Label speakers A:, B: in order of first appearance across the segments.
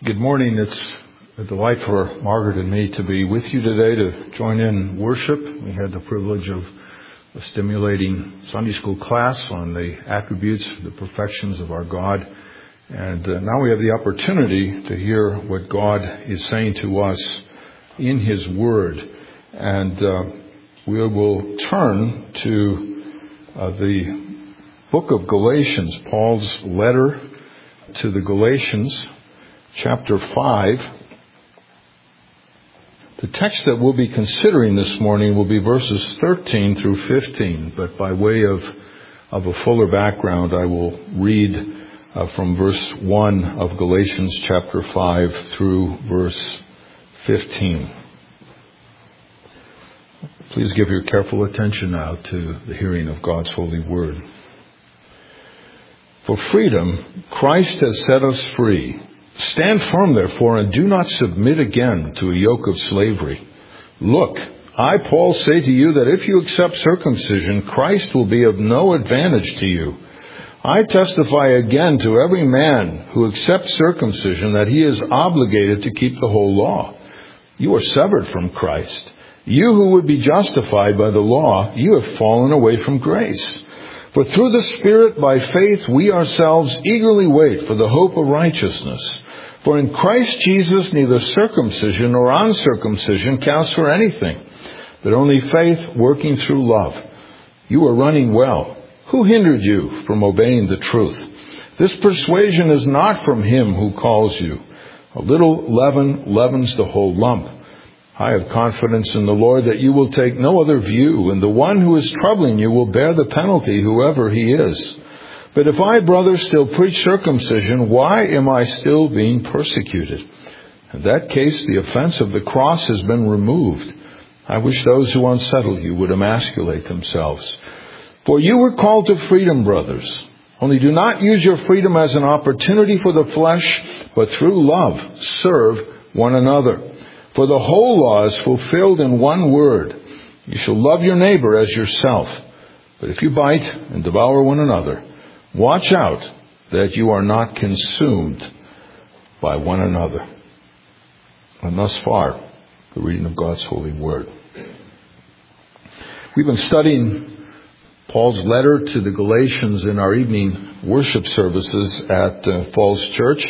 A: Good morning. It's a delight for Margaret and me to be with you today to join in worship. We had the privilege of a stimulating Sunday school class on the attributes, the perfections of our God. And now we have the opportunity to hear what God is saying to us in His Word. And we will turn to the book of Galatians, Paul's letter to the Galatians, chapter 5. The text that we'll be considering this morning will be verses 13 through 15, but by way of a fuller background, I will read from verse 1 of Galatians chapter 5 through verse 15. Please give your careful attention now to the hearing of God's holy word. For freedom, Christ has set us free. Stand firm, therefore, and do not submit again to a yoke of slavery. Look, I, Paul, say to you that if you accept circumcision, Christ will be of no advantage to you. I testify again to every man who accepts circumcision that he is obligated to keep the whole law. You are severed from Christ. You who would be justified by the law, you have fallen away from grace. For through the Spirit, by faith, we ourselves eagerly wait for the hope of righteousness. For in Christ Jesus, neither circumcision nor uncircumcision counts for anything, but only faith working through love. You are running well. Who hindered you from obeying the truth? This persuasion is not from him who calls you. A little leaven leavens the whole lump. I have confidence in the Lord that you will take no other view, and the one who is troubling you will bear the penalty, whoever he is. But if I, brothers, still preach circumcision, why am I still being persecuted? In that case, the offense of the cross has been removed. I wish those who unsettle you would emasculate themselves. For you were called to freedom, brothers. Only do not use your freedom as an opportunity for the flesh, but through love serve one another. For the whole law is fulfilled in one word. You shall love your neighbor as yourself. But if you bite and devour one another, watch out that you are not consumed by one another. And thus far, the reading of God's holy word. We've been studying Paul's letter to the Galatians in our evening worship services at Falls Church.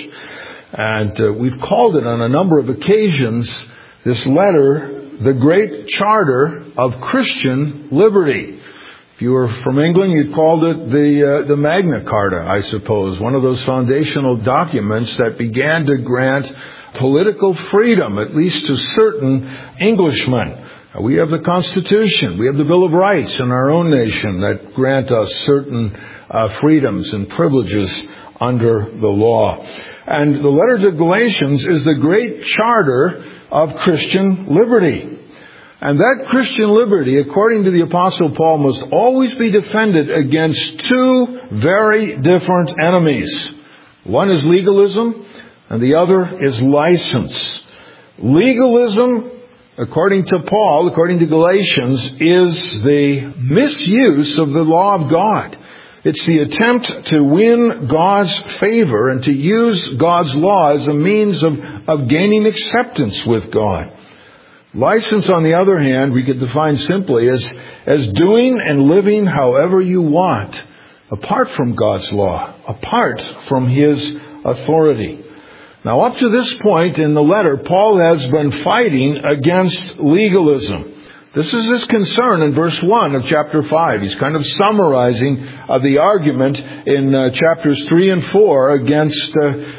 A: And we've called it on a number of occasions, this letter, the Great Charter of Christian Liberty. If you were from England, you'd called it the Magna Carta, I suppose, one of those foundational documents that began to grant political freedom, at least to certain Englishmen. We have the Constitution, we have the Bill of Rights in our own nation that grant us certain freedoms and privileges under the law. And the letter to Galatians is the Great Charter of Christian Liberty. And that Christian liberty, according to the Apostle Paul, must always be defended against two very different enemies. One is legalism, and the other is license. Legalism, according to Paul, according to Galatians, is the misuse of the law of God. It's the attempt to win God's favor and to use God's law as a means of gaining acceptance with God. License, on the other hand, we could define simply as doing and living however you want, apart from God's law, apart from His authority. Now, up to this point in the letter, Paul has been fighting against legalism. This is his concern in verse 1 of chapter 5. He's kind of summarizing the argument in chapters 3 and 4 against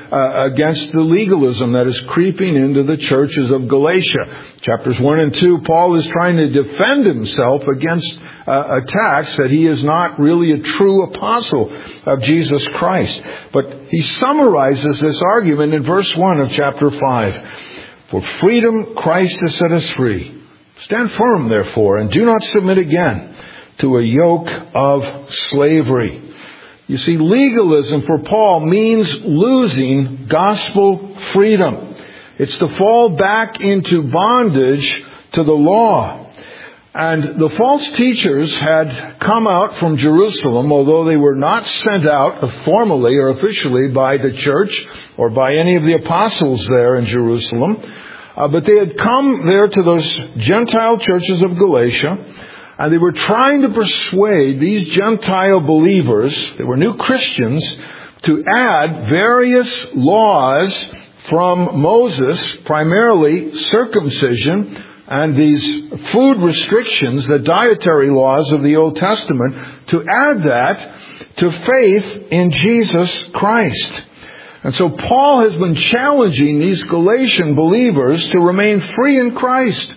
A: the legalism that is creeping into the churches of Galatia. Chapters 1 and 2, Paul is trying to defend himself against attacks that he is not really a true apostle of Jesus Christ. But he summarizes this argument in verse 1 of chapter 5. For freedom Christ has set us free. Stand firm, therefore, and do not submit again to a yoke of slavery. You see, legalism for Paul means losing gospel freedom. It's to fall back into bondage to the law. And the false teachers had come out from Jerusalem, although they were not sent out formally or officially by the church or by any of the apostles there in Jerusalem. But they had come there to those Gentile churches of Galatia, and they were trying to persuade these Gentile believers, they were new Christians, to add various laws from Moses, primarily circumcision, and these food restrictions, the dietary laws of the Old Testament, to add that to faith in Jesus Christ. And so Paul has been challenging these Galatian believers to remain free in Christ,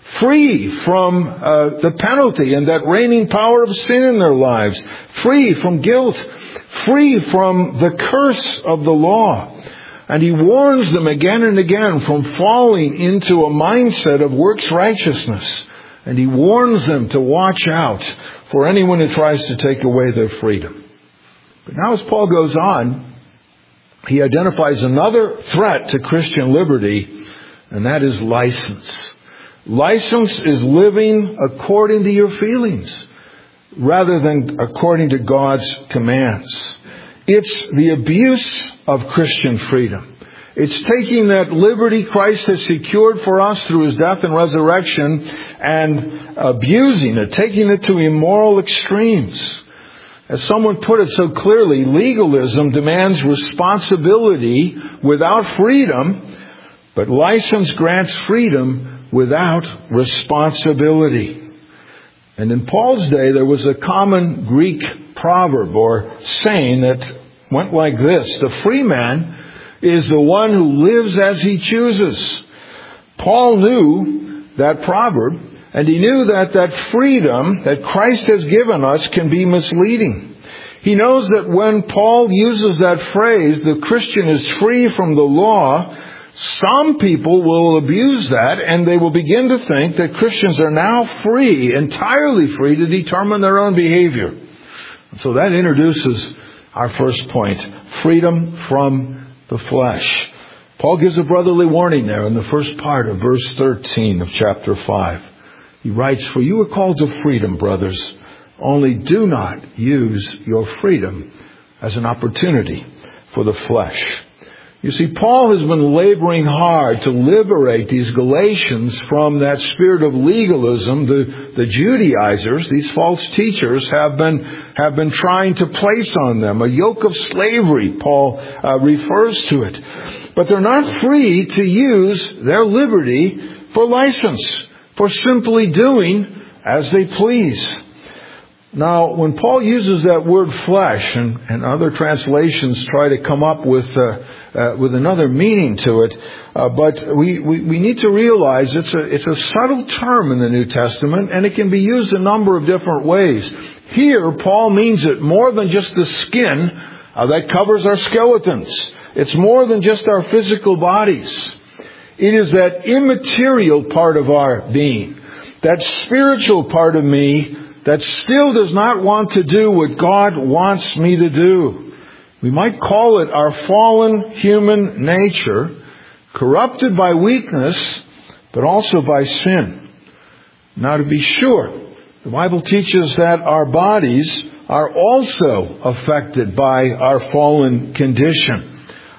A: free from the penalty and that reigning power of sin in their lives, free from guilt, free from the curse of the law. And he warns them again and again from falling into a mindset of works righteousness. And he warns them to watch out for anyone who tries to take away their freedom. But now as Paul goes on, he identifies another threat to Christian liberty, and that is license. License is living according to your feelings rather than according to God's commands. It's the abuse of Christian freedom. It's taking that liberty Christ has secured for us through His death and resurrection and abusing it, taking it to immoral extremes. As someone put it so clearly, legalism demands responsibility without freedom, but license grants freedom without responsibility. And in Paul's day, there was a common Greek proverb or saying that went like this: the free man is the one who lives as he chooses. Paul knew that proverb, and he knew that that freedom that Christ has given us can be misleading. He knows that when Paul uses that phrase, the Christian is free from the law, some people will abuse that, and they will begin to think that Christians are now free, entirely free, to determine their own behavior. So that introduces our first point, freedom from the flesh. Paul gives a brotherly warning there in the first part of verse 13 of chapter 5. He writes, "For you are called to freedom, brothers, only do not use your freedom as an opportunity for the flesh." You see, Paul has been laboring hard to liberate these Galatians from that spirit of legalism the Judaizers, these false teachers, have been trying to place on them. A yoke of slavery, Paul refers to it. But they're not free to use their liberty for license, for simply doing as they please. Now, when Paul uses that word flesh, and other translations try to come up with another meaning to it, but we need to realize it's a subtle term in the New Testament, and it can be used a number of different ways. Here, Paul means it more than just the skin that covers our skeletons. It's more than just our physical bodies. It is that immaterial part of our being, that spiritual part of me that still does not want to do what God wants me to do. We might call it our fallen human nature, corrupted by weakness, but also by sin. Now, to be sure, the Bible teaches that our bodies are also affected by our fallen condition.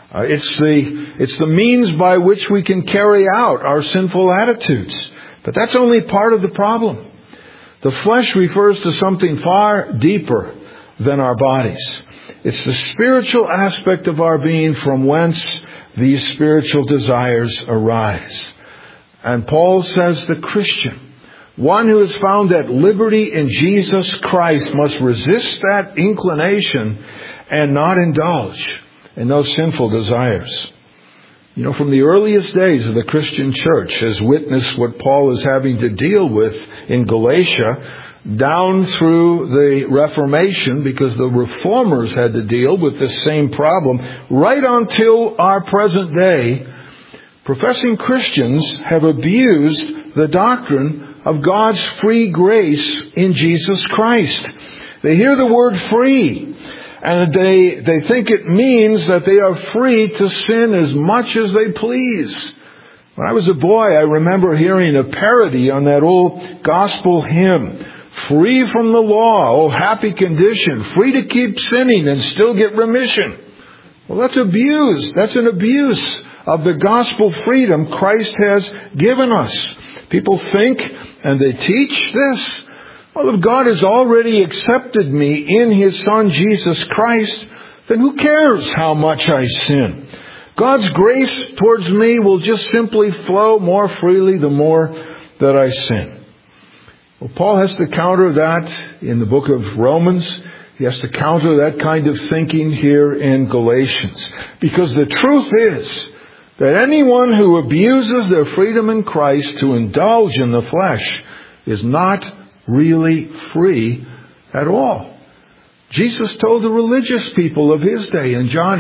A: It's the means by which we can carry out our sinful attitudes. But that's only part of the problem. The flesh refers to something far deeper than our bodies. It's the spiritual aspect of our being from whence these spiritual desires arise. And Paul says the Christian, one who has found that liberty in Jesus Christ, must resist that inclination and not indulge in those sinful desires. You know, from the earliest days of the Christian church, has witnessed what Paul is having to deal with in Galatia, down through the Reformation, because the Reformers had to deal with this same problem, right until our present day. Professing Christians have abused the doctrine of God's free grace in Jesus Christ. They hear the word free, and they think it means that they are free to sin as much as they please. When I was a boy, I remember hearing a parody on that old gospel hymn, "Free from the law, oh happy condition, free to keep sinning and still get remission." Well, that's abuse. That's an abuse of the gospel freedom Christ has given us. People think and they teach this. Well, if God has already accepted me in His Son Jesus Christ, then who cares how much I sin? God's grace towards me will just simply flow more freely the more that I sin. Well, Paul has to counter that in the book of Romans. He has to counter that kind of thinking here in Galatians. Because the truth is that anyone who abuses their freedom in Christ to indulge in the flesh is not really free at all. Jesus told the religious people of His day in John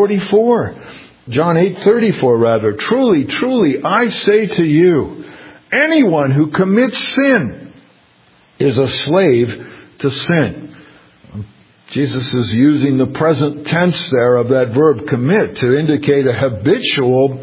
A: 8:34 rather, "Truly, truly, I say to you, anyone who commits sin is a slave to sin." Jesus is using the present tense there of that verb commit to indicate a habitual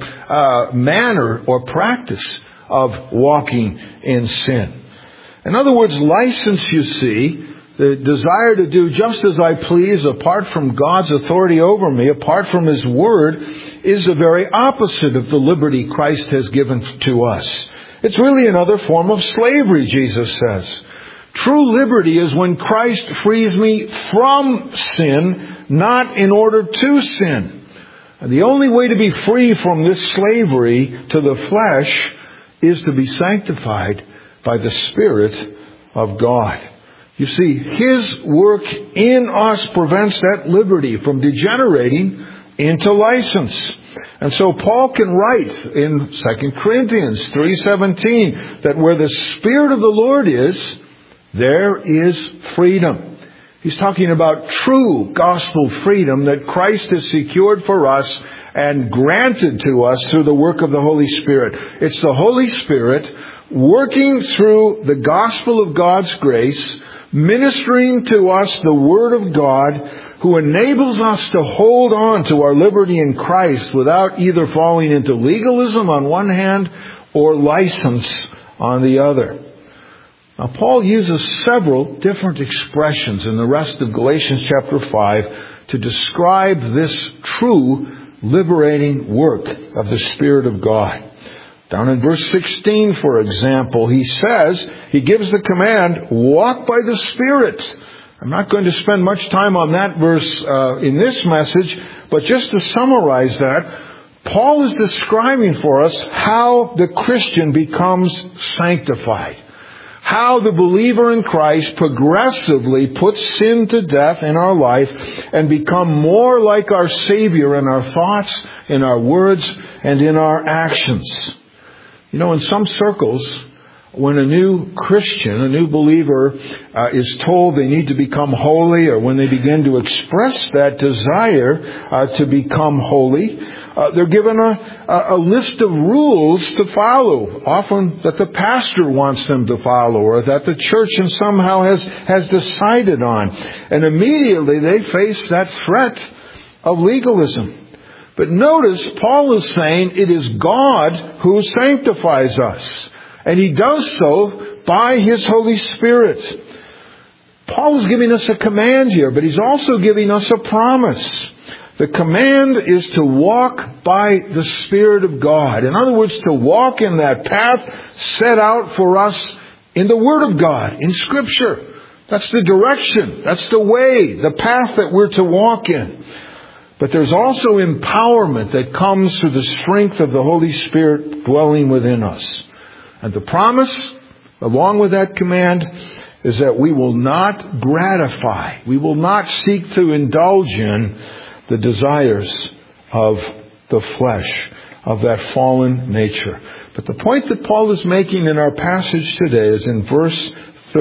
A: manner or practice of walking in sin. In other words, license, you see, the desire to do just as I please apart from God's authority over me, apart from His Word, is the very opposite of the liberty Christ has given to us. It's really another form of slavery, Jesus says. True liberty is when Christ frees me from sin, not in order to sin. And the only way to be free from this slavery to the flesh is to be sanctified by the Spirit of God. You see, His work in us prevents that liberty from degenerating into license. And so Paul can write in 2 Corinthians 3:17 that where the Spirit of the Lord is, there is freedom. He's talking about true gospel freedom that Christ has secured for us and granted to us through the work of the Holy Spirit. It's the Holy Spirit working through the gospel of God's grace, ministering to us the Word of God, who enables us to hold on to our liberty in Christ without either falling into legalism on one hand or license on the other. Now, Paul uses several different expressions in the rest of Galatians chapter 5 to describe this true liberating work of the Spirit of God. Down in verse 16, for example, he gives the command, walk by the Spirit. I'm not going to spend much time on that verse in this message, but just to summarize that, Paul is describing for us how the Christian becomes sanctified. How the believer in Christ progressively puts sin to death in our life and become more like our Savior in our thoughts, in our words, and in our actions. You know, in some circles, when a new Christian, a new believer, is told they need to become holy, or when they begin to express that desire to become holy, they're given a list of rules to follow, often that the pastor wants them to follow, or that the church somehow has decided on. And immediately they face that threat of legalism. But notice, Paul is saying it is God who sanctifies us. And He does so by His Holy Spirit. Paul is giving us a command here, but he's also giving us a promise. The command is to walk by the Spirit of God. In other words, to walk in that path set out for us in the Word of God, in Scripture. That's the direction. That's the way, the path that we're to walk in. But there's also empowerment that comes through the strength of the Holy Spirit dwelling within us. And the promise, along with that command, is that we will not gratify, we will not seek to indulge in the desires of the flesh, of that fallen nature. But the point that Paul is making in our passage today is in verse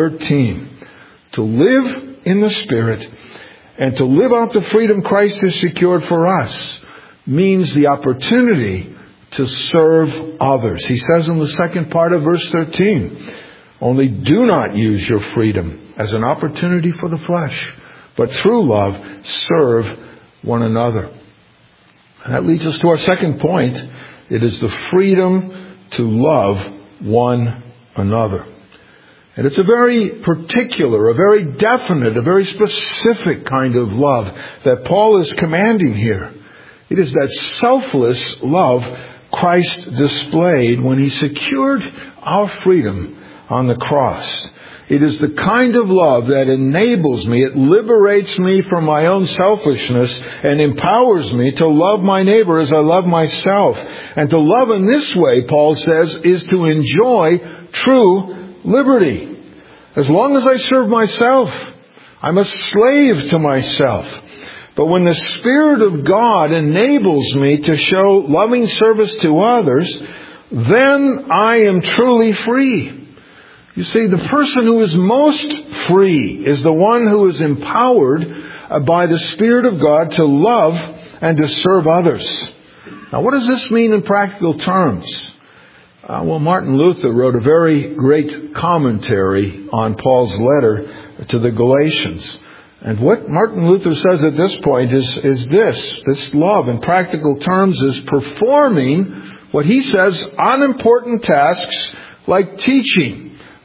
A: 13. To live in the Spirit and to live out the freedom Christ has secured for us means the opportunity to serve others. He says in the second part of verse 13, only do not use your freedom as an opportunity for the flesh, but through love serve one another. And that leads us to our second point. It is the freedom to love one another. And it's a very particular, a very definite, a very specific kind of love that Paul is commanding here. It is that selfless love Christ displayed when He secured our freedom on the cross. It is the kind of love that enables me, it liberates me from my own selfishness and empowers me to love my neighbor as I love myself. And to love in this way, Paul says, is to enjoy true liberty. As long as I serve myself, I'm a slave to myself. But when the Spirit of God enables me to show loving service to others, then I am truly free. You see, the person who is most free is the one who is empowered by the Spirit of God to love and to serve others. Now, what does this mean in practical terms? Well, Martin Luther wrote a very great commentary on Paul's letter to the Galatians. And what Martin Luther says at this point is this love in practical terms is performing what he says unimportant tasks like teaching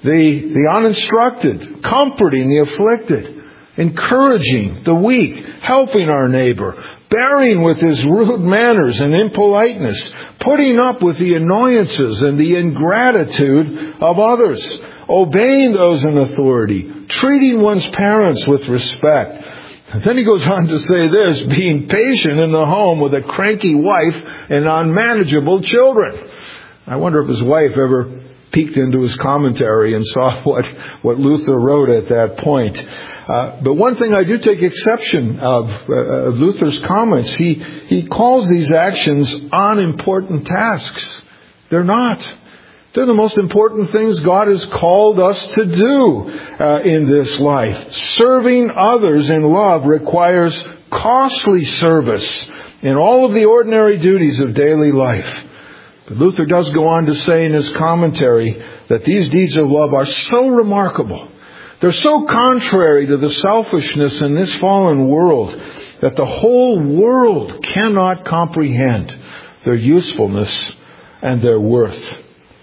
A: the uninstructed, comforting the afflicted, encouraging the weak, helping our neighbor, bearing with his rude manners and impoliteness, putting up with the annoyances and the ingratitude of others, obeying those in authority, treating one's parents with respect. And then he goes on to say this, being patient in the home with a cranky wife and unmanageable children. I wonder if his wife ever peeked into his commentary and saw what Luther wrote at that point. But one thing I do take exception of Luther's comments, he calls these actions unimportant tasks. They're not. They're the most important things God has called us to do in this life. Serving others in love requires costly service in all of the ordinary duties of daily life. But Luther does go on to say in his commentary that these deeds of love are so remarkable. They're so contrary to the selfishness in this fallen world that the whole world cannot comprehend their usefulness and their worth.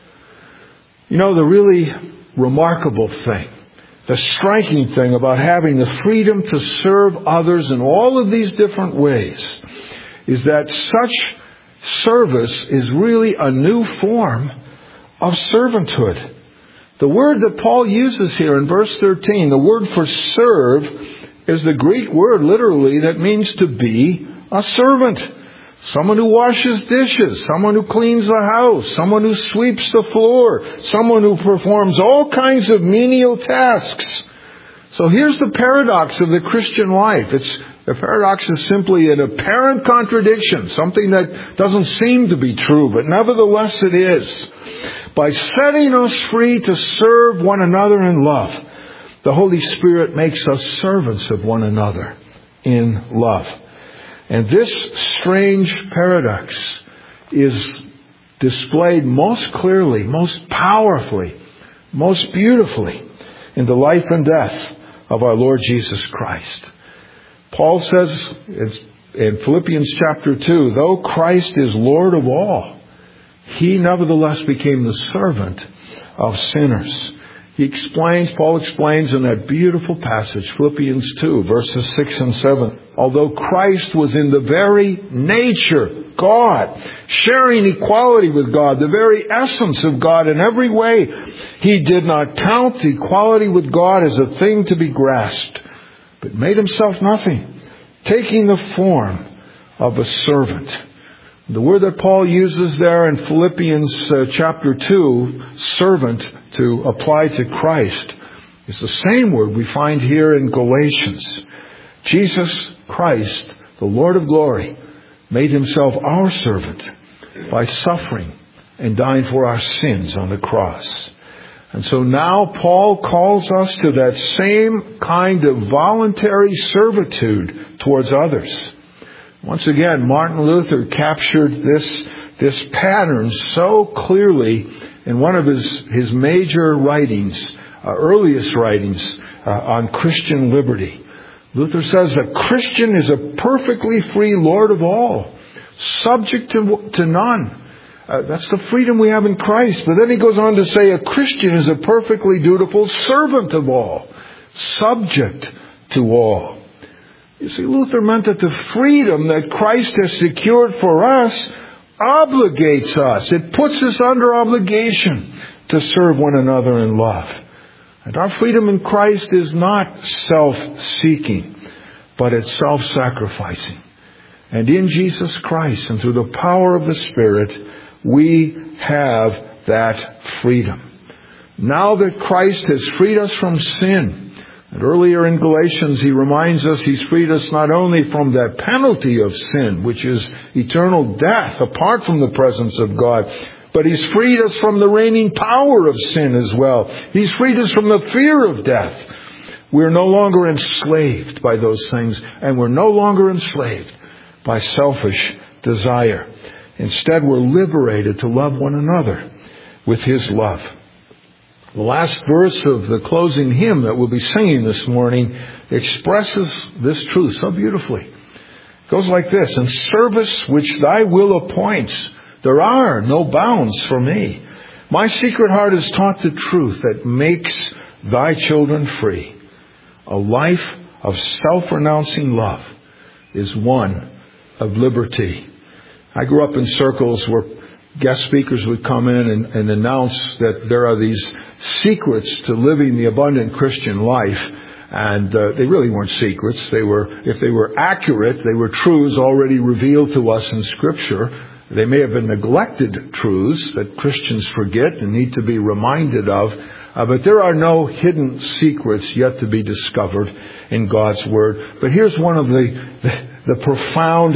A: You know, the really remarkable thing, the striking thing about having the freedom to serve others in all of these different ways is that such service is really a new form of servanthood. The word that Paul uses here in verse 13, the word for serve, is the Greek word literally that means to be a servant. Someone who washes dishes, someone who cleans the house, someone who sweeps the floor, someone who performs all kinds of menial tasks. So here's the paradox of the Christian life. The paradox is simply an apparent contradiction, something that doesn't seem to be true, but nevertheless it is. By setting us free to serve one another in love, the Holy Spirit makes us servants of one another in love. And this strange paradox is displayed most clearly, most powerfully, most beautifully in the life and death of our Lord Jesus Christ. Paul says in Philippians chapter 2, though Christ is Lord of all, He nevertheless became the servant of sinners. Paul explains in that beautiful passage, Philippians 2, verses 6 and 7, although Christ was in the very nature God, sharing equality with God, the very essence of God in every way, He did not count equality with God as a thing to be grasped, but made Himself nothing, taking the form of a servant. The word that Paul uses there in Philippians chapter 2, servant, to apply to Christ, is the same word we find here in Galatians. Jesus Christ, the Lord of glory, made Himself our servant by suffering and dying for our sins on the cross. And so now Paul calls us to that same kind of voluntary servitude towards others. Once again, Martin Luther captured this pattern so clearly in one of his major writings, earliest writings on Christian liberty. Luther says a Christian is a perfectly free Lord of all, subject to none, That's the freedom we have in Christ. But then he goes on to say a Christian is a perfectly dutiful servant of all, subject to all. You see, Luther meant that the freedom that Christ has secured for us obligates us. It puts us under obligation to serve one another in love. And our freedom in Christ is not self-seeking, but it's self-sacrificing. And in Jesus Christ and through the power of the Spirit, we have that freedom. Now that Christ has freed us from sin, and earlier in Galatians he reminds us he's freed us not only from that penalty of sin, which is eternal death apart from the presence of God, but he's freed us from the reigning power of sin as well. He's freed us from the fear of death. We're no longer enslaved by those things, and we're no longer enslaved by selfish desire. Instead, we're liberated to love one another with his love. The last verse of the closing hymn that we'll be singing this morning expresses this truth so beautifully. It goes like this: in service which thy will appoints, there are no bounds for me. My secret heart is taught the truth that makes thy children free. A life of self-renouncing love is one of liberty. I grew up in circles where guest speakers would come in and announce that there are these secrets to living the abundant Christian life. And they really weren't secrets. If they were accurate, they were truths already revealed to us in Scripture. They may have been neglected truths that Christians forget and need to be reminded of. But there are no hidden secrets yet to be discovered in God's Word. But here's one of the profound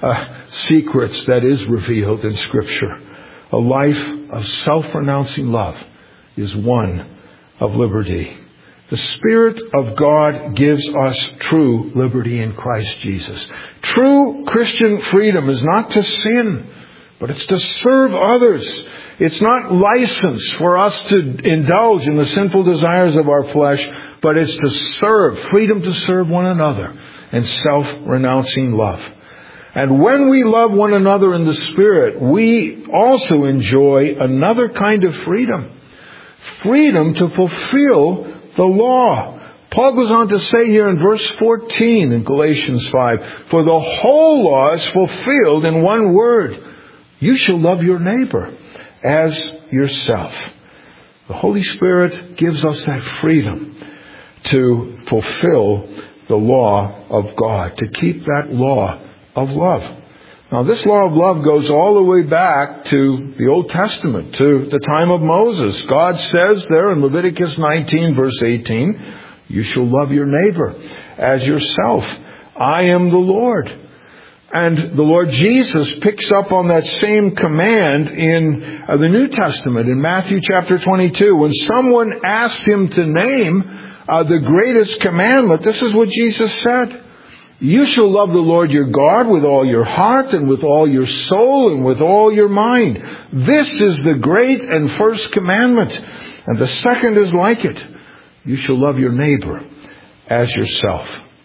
A: secrets that is revealed in Scripture. A life of self-renouncing love is one of liberty. The Spirit of God gives us true liberty in Christ Jesus. True Christian freedom is not to sin, but it's to serve others. It's not license for us to indulge in the sinful desires of our flesh, but it's to serve, freedom to serve one another in self-renouncing love. And when we love one another in the Spirit, we also enjoy another kind of freedom. Freedom to fulfill the law. Paul goes on to say here in verse 14 in Galatians 5, for the whole law is fulfilled in one word: you shall love your neighbor as yourself. The Holy Spirit gives us that freedom to fulfill the law of God, to keep that law of love. Now, this law of love goes all the way back to the Old Testament, to the time of Moses. God says there in Leviticus 19, verse 18, you shall love your neighbor as yourself. I am the Lord. And the Lord Jesus picks up on that same command in the New Testament, in Matthew chapter 22. When someone asked him to name the greatest commandment, this is what Jesus said. You shall love the Lord your God with all your heart and with all your soul and with all your mind. This is the great and first commandment. And the second is like it. You shall love your neighbor as yourself.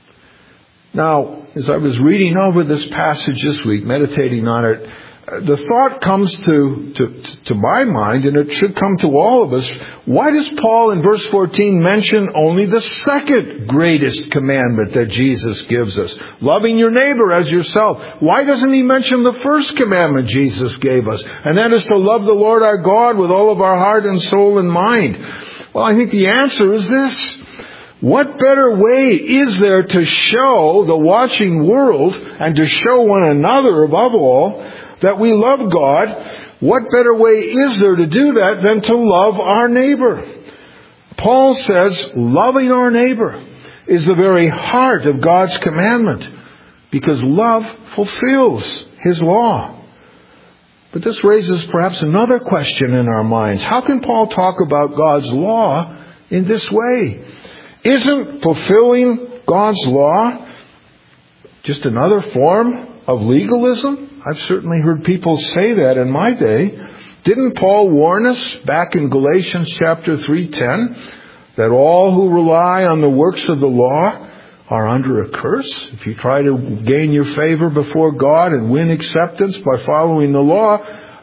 A: Now, as I was reading over this passage this week, meditating on it, the thought comes to my mind, and it should come to all of us. Why does Paul in verse 14 mention only the second greatest commandment that Jesus gives us? Loving your neighbor as yourself. Why doesn't he mention the first commandment Jesus gave us? And that is to love the Lord our God with all of our heart and soul and mind. Well, I think the answer is this. What better way is there to show the watching world and to show one another above all that we love God? What better way is there to do that than to love our neighbor? Paul says loving our neighbor is the very heart of God's commandment, because love fulfills His law. But this raises perhaps another question in our minds. How can Paul talk about God's law in this way? Isn't fulfilling God's law just another form of legalism? I've certainly heard people say that in my day. Didn't Paul warn us back in Galatians chapter 3:10 that all who rely on the works of the law are under a curse? If you try to gain your favor before God and win acceptance by following the law,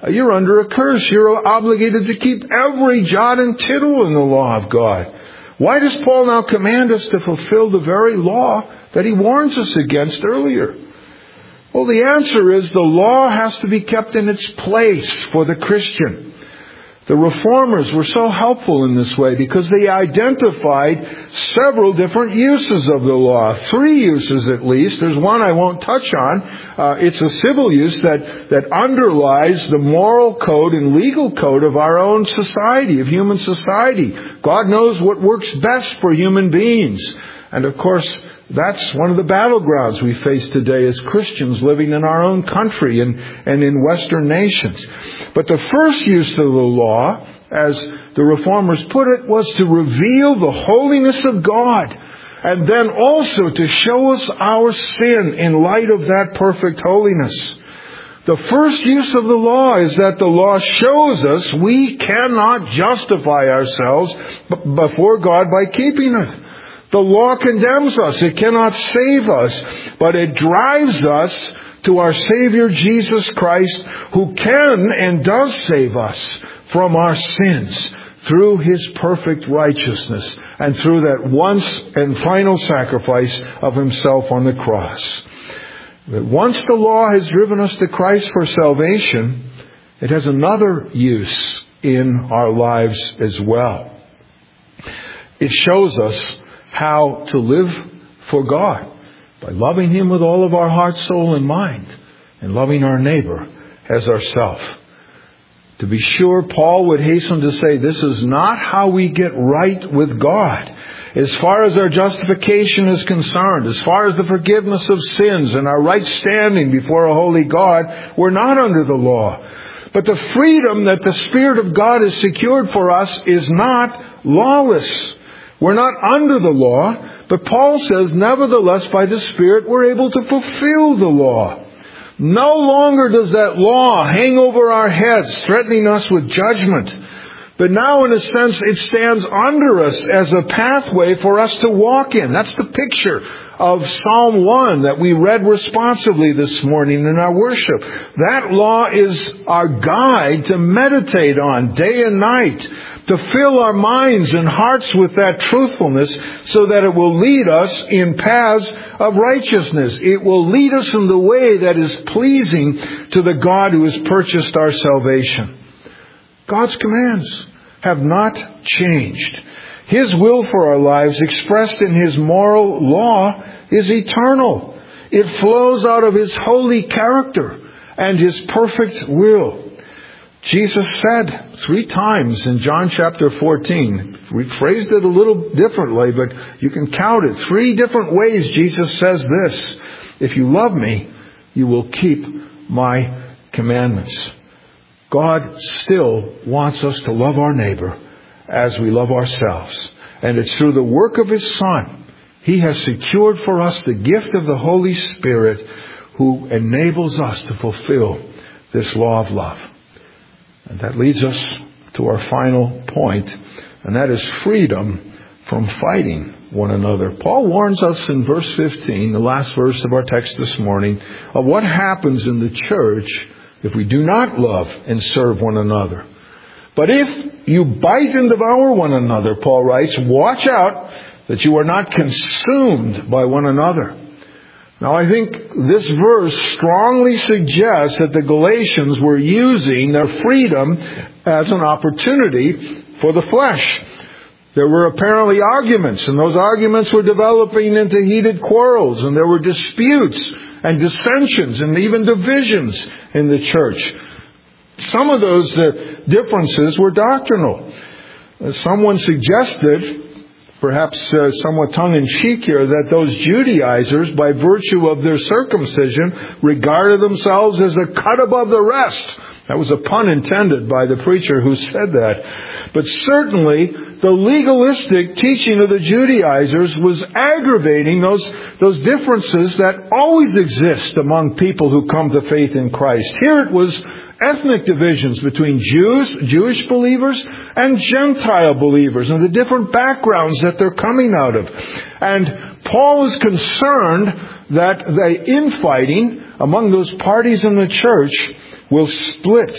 A: you're under a curse. You're obligated to keep every jot and tittle in the law of God. Why does Paul now command us to fulfill the very law that he warns us against earlier? Well, the answer is the law has to be kept in its place for the Christian. The Reformers were so helpful in this way because they identified several different uses of the law. 3 uses at least. There's one I won't touch on. It's a civil use that underlies the moral code and legal code of our own society, of human society. God knows what works best for human beings. And of course, that's one of the battlegrounds we face today as Christians living in our own country and in Western nations. But the first use of the law, as the Reformers put it, was to reveal the holiness of God, and then also to show us our sin in light of that perfect holiness. The first use of the law is that the law shows us we cannot justify ourselves before God by keeping it. The law condemns us. It cannot save us, but it drives us to our Savior Jesus Christ, who can and does save us from our sins through His perfect righteousness and through that once and final sacrifice of Himself on the cross. But once the law has driven us to Christ for salvation, it has another use in our lives as well. It shows us how to live for God by loving Him with all of our heart, soul, and mind, and loving our neighbor as ourself. To be sure, Paul would hasten to say this is not how we get right with God. As far as our justification is concerned, as far as the forgiveness of sins and our right standing before a holy God, we're not under the law. But the freedom that the Spirit of God has secured for us is not lawless. We're not under the law, but Paul says, nevertheless, by the Spirit, we're able to fulfill the law. No longer does that law hang over our heads, threatening us with judgment. But now, in a sense, it stands under us as a pathway for us to walk in. That's the picture of Psalm 1 that we read responsively this morning in our worship. That law is our guide to meditate on day and night, to fill our minds and hearts with that truthfulness so that it will lead us in paths of righteousness. It will lead us in the way that is pleasing to the God who has purchased our salvation. God's commands have not changed. His will for our lives, expressed in His moral law, is eternal. It flows out of His holy character and His perfect will. Jesus said 3 times in John chapter 14, we phrased it a little differently, but you can count it. 3 different ways Jesus says this: if you love me, you will keep my commandments. God still wants us to love our neighbor as we love ourselves. And it's through the work of His Son. He has secured for us the gift of the Holy Spirit, who enables us to fulfill this law of love. And that leads us to our final point, and that is freedom from fighting one another. Paul warns us in verse 15, the last verse of our text this morning, of what happens in the church if we do not love and serve one another. But if you bite and devour one another, Paul writes, watch out that you are not consumed by one another. Now, I think this verse strongly suggests that the Galatians were using their freedom as an opportunity for the flesh. There were apparently arguments, and those arguments were developing into heated quarrels, and there were disputes and dissensions and even divisions in the church. Some of those differences were doctrinal. Someone suggested, perhaps somewhat tongue-in-cheek here, that those Judaizers, by virtue of their circumcision, regarded themselves as a cut above the rest. That was a pun intended by the preacher who said that. But certainly, the legalistic teaching of the Judaizers was aggravating those differences that always exist among people who come to faith in Christ. Here it was ethnic divisions between Jewish believers and Gentile believers, and the different backgrounds that they're coming out of. And Paul is concerned that the infighting among those parties in the church will split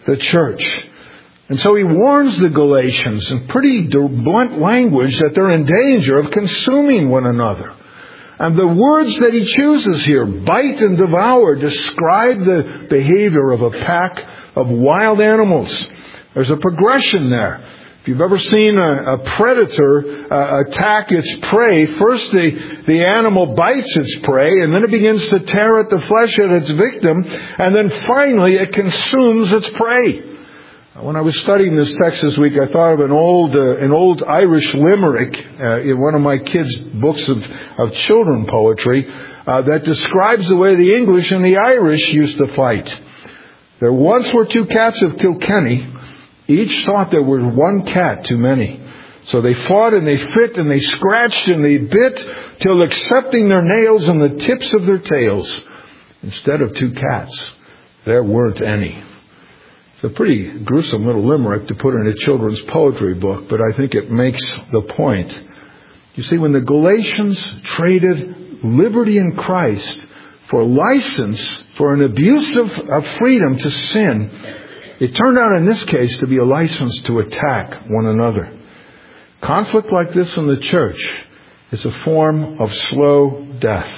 A: the church. And so he warns the Galatians in pretty blunt language that they're in danger of consuming one another. And the words that he chooses here, bite and devour, describe the behavior of a pack of wild animals. There's a progression there. If you've ever seen a predator attack its prey, first the animal bites its prey, and then it begins to tear at the flesh of its victim, and then finally it consumes its prey. When I was studying this text this week, I thought of an old Irish limerick in one of my kids' books of children poetry that describes the way the English and the Irish used to fight. There once were two cats of Kilkenny. Each thought there was one cat too many. So they fought and they fit and they scratched and they bit till accepting their nails and the tips of their tails. Instead of two cats, there weren't any. It's a pretty gruesome little limerick to put in a children's poetry book, but I think it makes the point. You see, when the Galatians traded liberty in Christ for license, for an abuse of freedom to sin, it turned out in this case to be a license to attack one another. Conflict like this in the church is a form of slow death.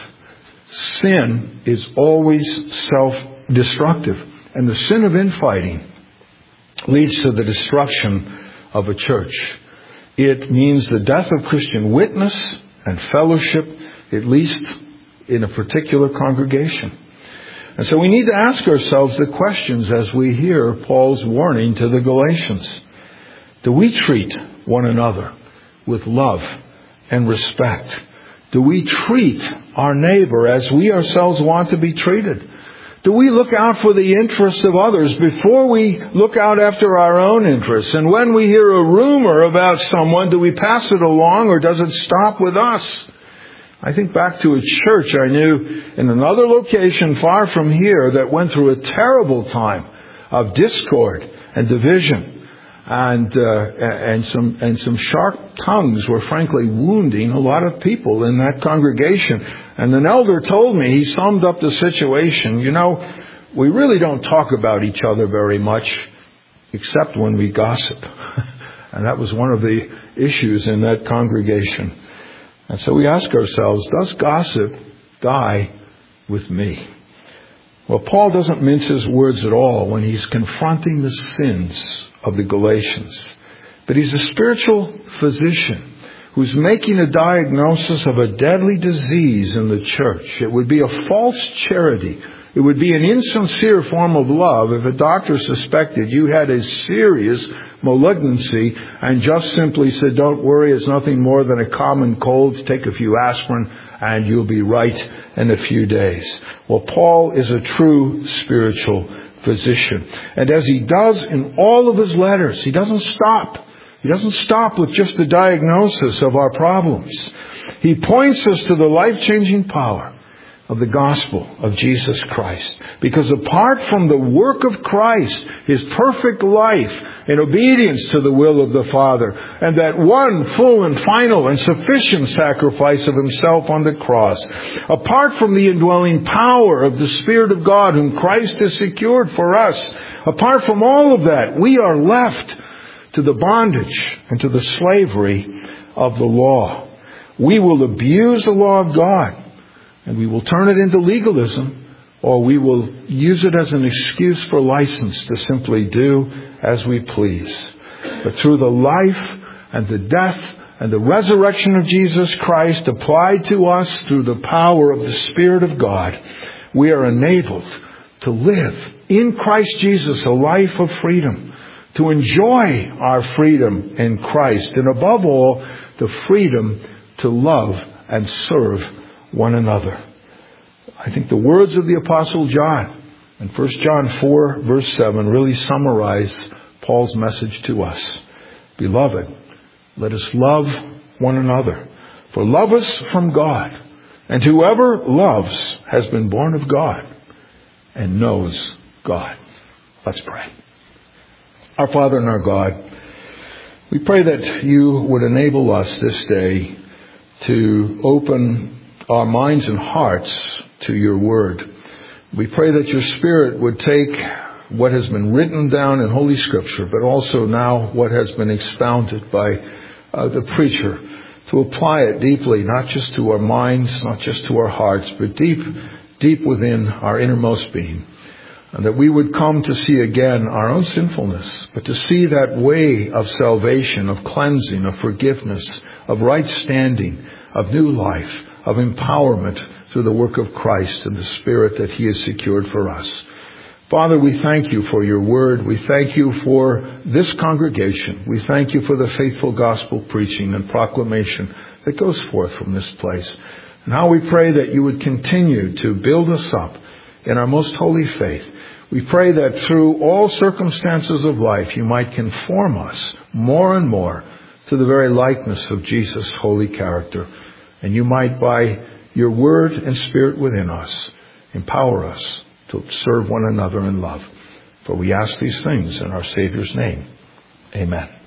A: Sin is always self-destructive, and the sin of infighting leads to the destruction of a church. It means the death of Christian witness and fellowship, at least in a particular congregation. And so we need to ask ourselves the questions as we hear Paul's warning to the Galatians. Do we treat one another with love and respect? Do we treat our neighbor as we ourselves want to be treated? Do we look out for the interests of others before we look out after our own interests? And when we hear a rumor about someone, do we pass it along or does it stop with us? I think back to a church I knew in another location far from here that went through a terrible time of discord and division. And some sharp tongues were frankly wounding a lot of people in that congregation. And an elder told me, he summed up the situation, we really don't talk about each other very much except when we gossip. And that was one of the issues in that congregation. And so we ask ourselves, does gossip die with me? Well, Paul doesn't mince his words at all when he's confronting the sins of the Galatians. But he's a spiritual physician who's making a diagnosis of a deadly disease in the church. It would be a false charity. It would be an insincere form of love if a doctor suspected you had a serious malignancy and just simply said, don't worry, it's nothing more than a common cold. Take a few aspirin and you'll be right in a few days. Well, Paul is a true spiritual physician. And as he does in all of his letters, he doesn't stop. He doesn't stop with just the diagnosis of our problems. He points us to the life-changing power of the gospel of Jesus Christ. Because apart from the work of Christ, His perfect life in obedience to the will of the Father, and that one full and final and sufficient sacrifice of Himself on the cross, apart from the indwelling power of the Spirit of God whom Christ has secured for us, apart from all of that, we are left to the bondage and to the slavery of the law. We will abuse the law of God, and we will turn it into legalism, or we will use it as an excuse for license to simply do as we please. But through the life and the death and the resurrection of Jesus Christ applied to us through the power of the Spirit of God, we are enabled to live in Christ Jesus a life of freedom, to enjoy our freedom in Christ, and above all, the freedom to love and serve one another. I think the words of the Apostle John in 1 John 4 verse 7 really summarize Paul's message to us. Beloved, let us love one another, for love is from God, and whoever loves has been born of God and knows God. Let's pray. Our Father and our God, we pray that you would enable us this day to open our minds and hearts to your word. We pray that your Spirit would take what has been written down in Holy Scripture, but also now what has been expounded by the preacher, to apply it deeply, not just to our minds, not just to our hearts, but deep within our innermost being. And that we would come to see again our own sinfulness, but to see that way of salvation, of cleansing, of forgiveness, of right standing, of new life, of empowerment through the work of Christ and the Spirit that He has secured for us. Father, we thank You for Your word. We thank You for this congregation. We thank You for the faithful gospel preaching and proclamation that goes forth from this place. And how we pray that You would continue to build us up in our most holy faith. We pray that through all circumstances of life, You might conform us more and more to the very likeness of Jesus' holy character. And You might, by Your word and Spirit within us, empower us to serve one another in love. For we ask these things in our Savior's name. Amen.